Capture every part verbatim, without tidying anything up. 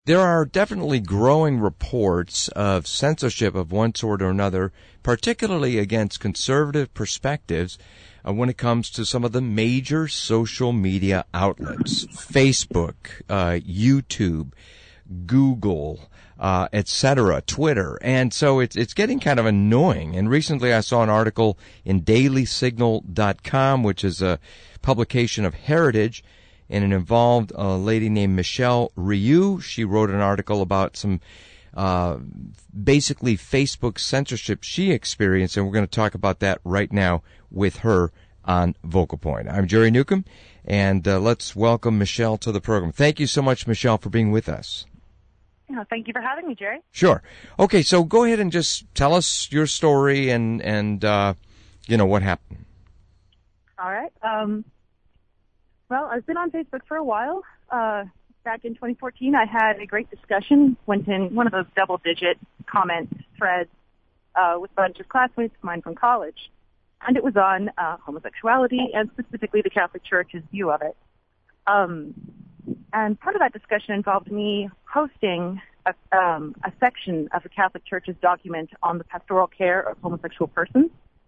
There are definitely growing reports of censorship of one sort or another, particularly against conservative perspectives uh, when it comes to some of the major social media outlets, Facebook, uh, YouTube, Google, uh, et cetera, Twitter. And so it's it's getting kind of annoying. And recently I saw an article in daily signal dot com, which is a publication of Heritage, and it involved a lady named Michelle Ryu. She wrote an article about some uh, basically Facebook censorship she experienced, and we're going to talk about that right now with her on Vocal Point. I'm Jerry Newcomb, and uh, let's welcome Michelle to the program. Thank you so much, Michelle, for being with us. Oh, thank you for having me, Jerry. Sure. Okay, so go ahead and just tell us your story and, and uh, you know, what happened. All right. Um, well, I've been on Facebook for a while. Uh, back in twenty fourteen, I had a great discussion, went in one of those double-digit comment threads uh, with a bunch of classmates of mine from college. And it was on uh, homosexuality and specifically the Catholic Church's view of it. Um, and part of that discussion involved me hosting a, um, a section of the Catholic Church's document on the pastoral care of homosexual persons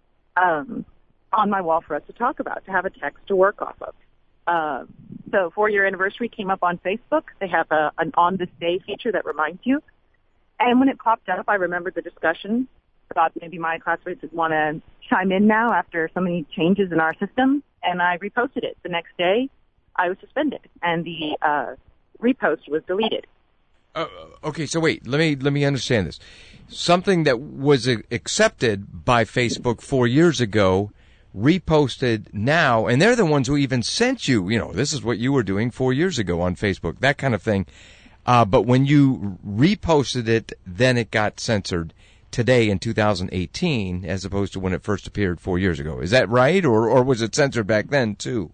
um, on my wall for us to talk about, to have a text to work off of. Uh, so four-year anniversary came up on Facebook. They have a, an on this day feature that reminds you. And when it popped up, I remembered the discussion. Thought maybe my classmates would want to chime in now after so many changes in our system, and I reposted it. The next day, I was suspended, and the uh, repost was deleted. Uh, okay, so wait, let me let me understand this. Something that was accepted by Facebook four years ago, reposted now, and they're the ones who even sent you, you know, this is what you were doing four years ago on Facebook, that kind of thing. Uh, but when you reposted it, then it got censored today in two thousand eighteen, as opposed to when it first appeared four years ago. Is that right, or or was it censored back then too?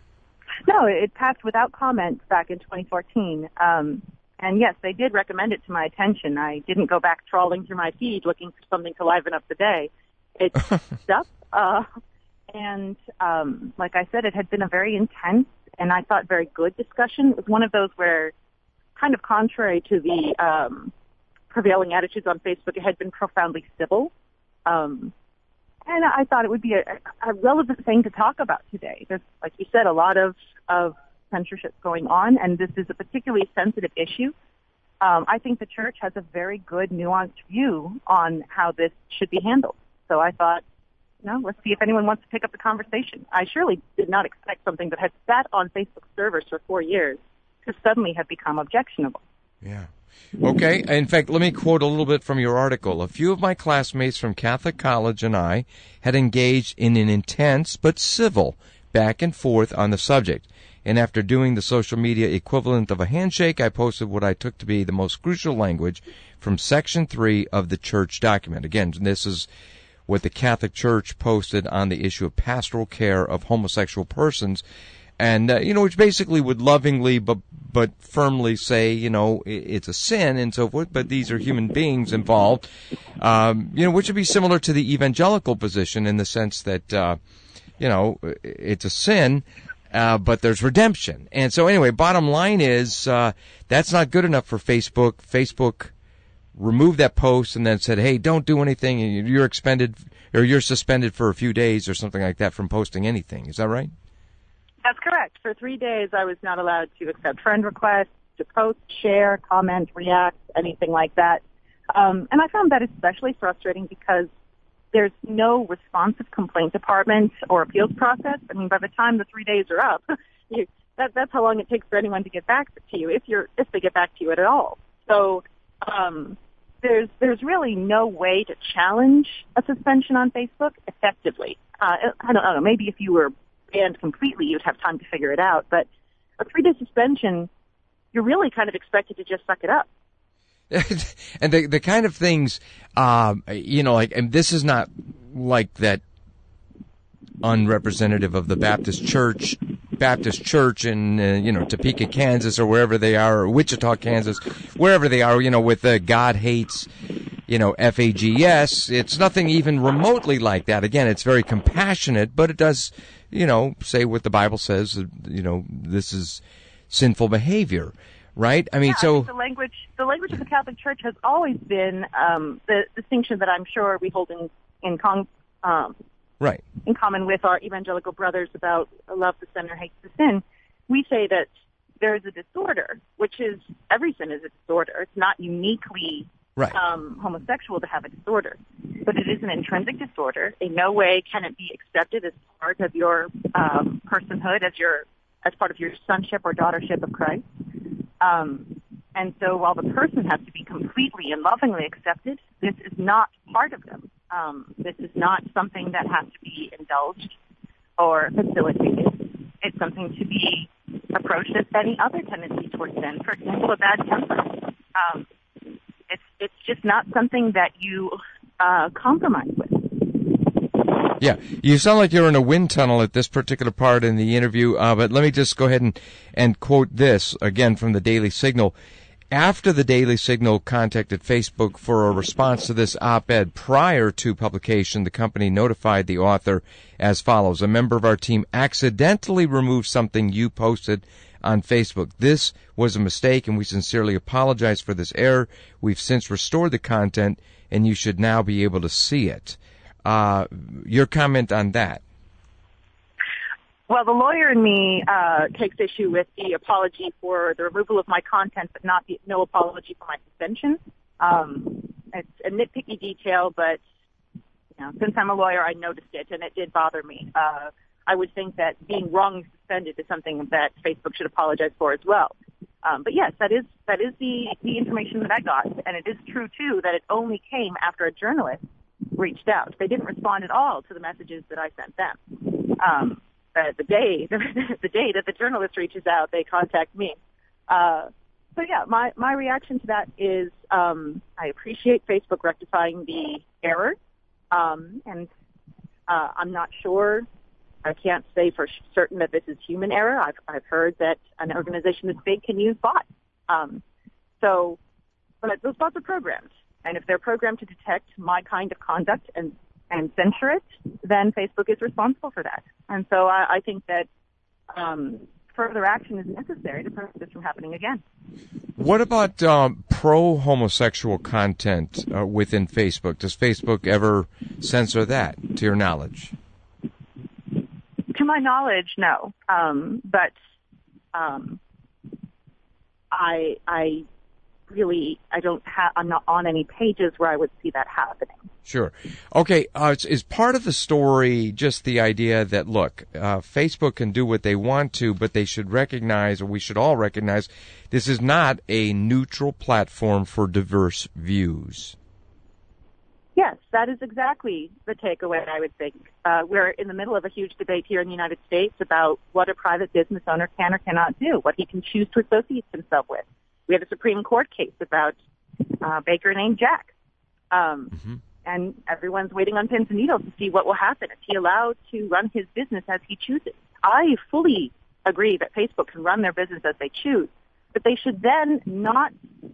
No, it passed without comment back in twenty fourteen. Um, and yes, they did recommend it to my attention. I didn't go back trawling through my feed looking for something to liven up the day. It's stuff. Uh, and um, like I said, it had been a very intense and I thought very good discussion. It was one of those where, kind of contrary to the um, prevailing attitudes on Facebook, it had been profoundly civil. Um, and I thought it would be a, a relevant thing to talk about today. There's, like you said, a lot of, of censorship going on, and this is a particularly sensitive issue. Um, I think the church has a very good, nuanced view on how this should be handled. So I thought, you know, let's see if anyone wants to pick up the conversation. I surely did not expect something that had sat on Facebook servers for four years to suddenly have become objectionable. Yeah. Okay. In fact, let me quote a little bit from your article. A few of my classmates from Catholic College and I had engaged in an intense but civil back and forth on the subject. And after doing the social media equivalent of a handshake, I posted what I took to be the most crucial language from Section three of the church document. Again, this is what the Catholic Church posted on the issue of pastoral care of homosexual persons. And, uh, you know, which basically would lovingly but but firmly say, you know, it's a sin and so forth, but these are human beings involved, um, you know, which would be similar to the evangelical position in the sense that, uh, you know, it's a sin, uh, but there's redemption. And so anyway, bottom line is uh, that's not good enough for Facebook. Facebook removed that post and then said, hey, don't do anything. You're expended or you're suspended for a few days or something like that from posting anything. Is that right? That's correct. For three days, I was not allowed to accept friend requests, to post, share, comment, react, anything like that. Um, and I found that especially frustrating because there's no responsive complaint department or appeals process. I mean, by the time the three days are up, you, that, that's how long it takes for anyone to get back to you, if you're if they get back to you at all. So um, there's there's really no way to challenge a suspension on Facebook effectively. Uh, I, don't, I don't know. Maybe if you were banned completely, you'd have time to figure it out. But a three-day suspension, you're really kind of expected to just suck it up. And the the kind of things, um, you know, like, and this is not like that unrepresentative of the Baptist Church, Baptist Church in, uh, you know, Topeka, Kansas, or wherever they are, or Wichita, Kansas, wherever they are, you know, with the God hates, you know, F A G S. It's nothing even remotely like that. Again, it's very compassionate, but it does, you know, say what the Bible says, you know, this is sinful behavior. right? I mean, yeah, so I think the language, the language of the Catholic Church has always been um, the distinction that I'm sure we hold in in, con, um, right. in common with our evangelical brothers about love the sinner, hate the sin. We say that there is a disorder, which is every sin is a disorder. It's not uniquely right. um, homosexual to have a disorder, but it is an intrinsic disorder. In no way can it be accepted as part of your um, personhood, as your as part of your sonship or daughtership of Christ. Um, and so while the person has to be completely and lovingly accepted, this is not part of them. Um, this is not something that has to be indulged or facilitated. It's something to be approached as any other tendency towards sin. For example, a bad temper. Um, it's it's just not something that you uh, compromise with. Yeah, you sound like you're in a wind tunnel at this particular part in the interview, uh, but let me just go ahead and, and quote this, again, from the Daily Signal. After the Daily Signal contacted Facebook for a response to this op-ed prior to publication, the company notified the author as follows. A member of our team accidentally removed something you posted on Facebook. This was a mistake, and we sincerely apologize for this error. We've since restored the content, and you should now be able to see it. Uh, your comment on that? Well, the lawyer in me uh, takes issue with the apology for the removal of my content, but not the, no apology for my suspension. Um, it's a nitpicky detail, but you know, since I'm a lawyer, I noticed it, and it did bother me. Uh, I would think that being wrongly suspended is something that Facebook should apologize for as well. Um, but yes, that is that is the the information that I got, and it is true too that it only came after a journalist reached out. They didn't respond at all to the messages that I sent them. Um, uh, the day, the, the day that the journalist reaches out, they contact me. Uh, so yeah, my, my reaction to that is, um, I appreciate Facebook rectifying the error. Um, and, uh, I'm not sure, I can't say for certain that this is human error. I've, I've heard that an organization this big can use bots. Um, so, but those bots are programmed. And if they're programmed to detect my kind of conduct and, and censor it, then Facebook is responsible for that. And so I, I think that um, further action is necessary to prevent this from happening again. What about um, pro-homosexual content uh, within Facebook? Does Facebook ever censor that, to your knowledge? To my knowledge, no. Um, but um, I I. Really, I don't have, I'm not on any pages where I would see that happening. Sure. Okay, uh, is part of the story just the idea that, look, uh, Facebook can do what they want to, but they should recognize, or we should all recognize, this is not a neutral platform for diverse views? Yes, that is exactly the takeaway, I would think. Uh, we're in the middle of a huge debate here in the United States about what a private business owner can or cannot do, what he can choose to associate himself with. We have a Supreme Court case about uh, Baker named Jack. Um, mm-hmm. And everyone's waiting on pins and needles to see what will happen. Is he allowed to run his business as he chooses? I fully agree that Facebook can run their business as they choose, but they should then not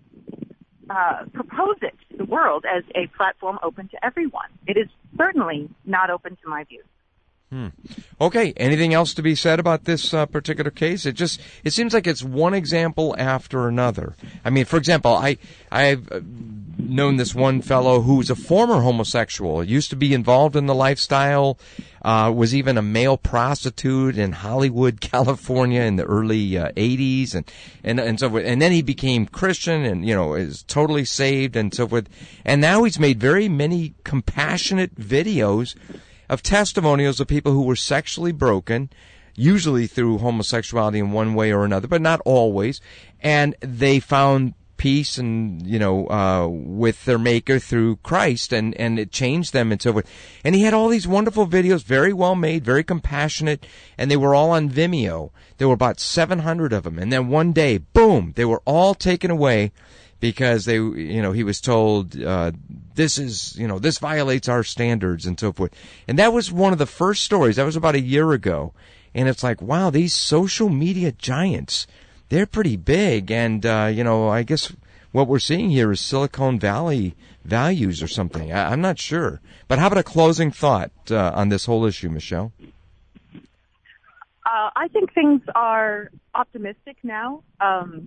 uh, propose it to the world as a platform open to everyone. It is certainly not open to my views. Hmm. Okay. Anything else to be said about this uh, particular case? It just it seems like it's one example after another. I mean, for example, I I've known this one fellow who's a former homosexual. Used to be involved in the lifestyle. Uh, was even a male prostitute in Hollywood, California, in the early uh, eighties, and and and so forth. And then he became Christian, and you know is totally saved, and so forth. And now he's made very many compassionate videos of testimonials of people who were sexually broken, usually through homosexuality in one way or another, but not always, and they found peace and, you know, uh, with their maker through Christ, and, and it changed them and so forth. And he had all these wonderful videos, very well made, very compassionate, and they were all on Vimeo. There were about seven hundred of them, and then one day, boom, they were all taken away because they, you know, he was told, uh, this is, you know, this violates our standards and so forth. And that was one of the first stories. That was about a year ago. And it's like, wow, these social media giants, they're pretty big. And, uh, you know, I guess what we're seeing here is Silicon Valley values or something. I, I'm not sure. But how about a closing thought uh, on this whole issue, Michelle? Uh, I think things are optimistic now. Um,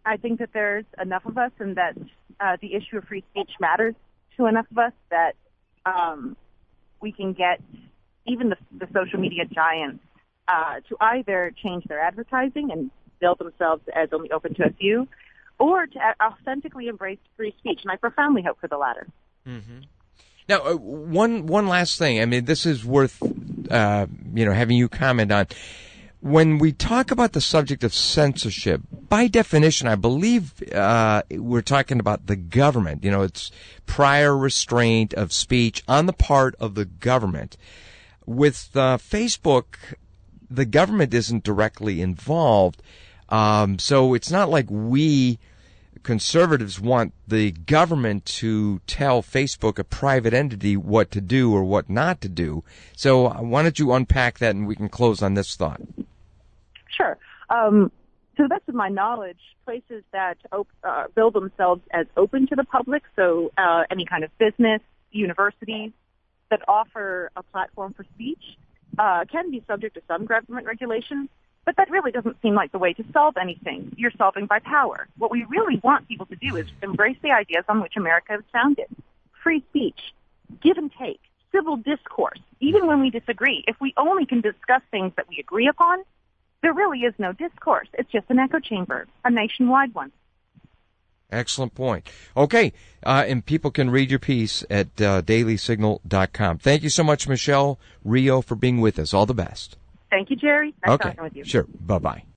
I think that there's enough of us and that uh, the issue of free speech matters to enough of us that um, we can get even the, the social media giants uh, to either change their advertising and build themselves as only open to a few, or to authentically embrace free speech. And I profoundly hope for the latter. Mm-hmm. Now, uh, one one last thing. I mean, this is worth uh, you know having you comment on. When we talk about the subject of censorship, by definition, I believe uh, we're talking about the government. You know, it's prior restraint of speech on the part of the government. With uh, Facebook, the government isn't directly involved, um, so it's not like we conservatives want the government to tell Facebook, a private entity, what to do or what not to do. So why don't you unpack that and we can close on this thought. Sure. Um, to the best of my knowledge, places that op- uh, build themselves as open to the public, so uh, any kind of business, universities that offer a platform for speech, uh, can be subject to some government regulations, but that really doesn't seem like the way to solve anything. You're solving by power. What we really want people to do is embrace the ideas on which America is founded. Free speech, give and take, civil discourse, even when we disagree. If we only can discuss things that we agree upon, there really is no discourse. It's just an echo chamber, a nationwide one. Excellent point. Okay, uh, and people can read your piece at uh, daily signal dot com. Thank you so much, Michelle Rio, for being with us. All the best. Thank you, Jerry. Nice okay, talking with you. Sure. Bye-bye.